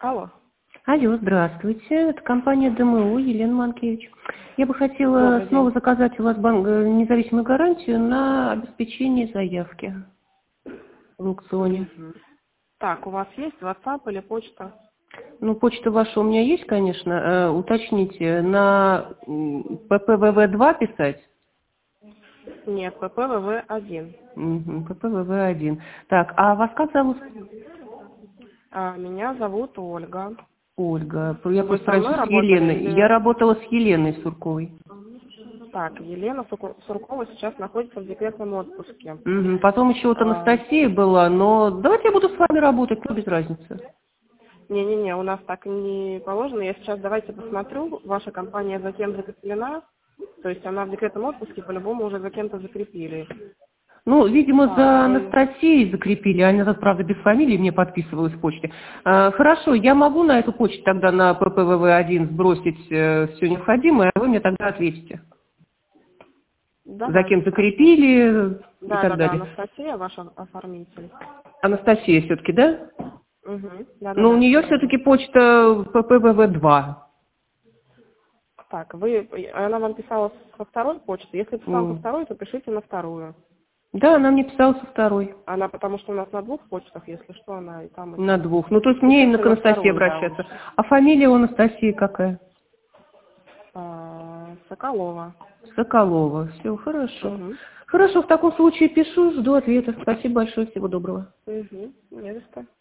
Алло. Алло, здравствуйте. Это компания ДМУ, Елена Манкевич. Я бы хотела Добрый снова день. заказать у вас независимую гарантию на обеспечение заявки в аукционе. Так, у вас есть WhatsApp или почта? Ну, почта ваша у меня есть, конечно. Уточните, на ППВВ-2 писать? Нет, ППВВ-1. Угу, ППВВ-1. Так, а вас как зовут? Меня зовут Ольга. Ольга. Я Вы просто со мной раньше с работали Еленой. Я или... работала с Еленой Сурковой. Так, Елена Суркова сейчас находится в декретном отпуске. Мгм. Потом еще вот А, Анастасия была, но давайте я буду с вами работать, ну без разницы. Не-не-не, у нас так не положено. Я сейчас давайте посмотрю. Ваша компания за кем закреплена. То есть она в декретном отпуске, по-любому уже за кем-то закрепили. Ну, видимо, Так, за вы... Анастасией закрепили, она тут, правда, без фамилии мне подписывалась в почте. Хорошо, я могу на эту почту тогда на ППВВ-1 сбросить все необходимое, а вы мне тогда ответите. За кем Давайте, хорошо. закрепили и так Да-да-да, далее. Анастасия, ваш оформитель. Анастасия все-таки, да? Угу. Но у Да-да-да, нее все верно. все-таки почта ППВВ-2. Так, она вам писала со второй почты. Если писала со второй, то пишите на вторую. Да, она мне писала со второй. Она, потому что у нас на двух почтах, если что, она и там, и На там. двух. Ну, то есть мне именно Пишите к на Анастасии вторую, да, обращаться. лучше. А фамилия у Анастасии какая? Соколова. Соколова. Все, хорошо. Угу. Хорошо, в таком случае пишу, жду ответа. Спасибо большое, всего доброго. Угу. Не за что.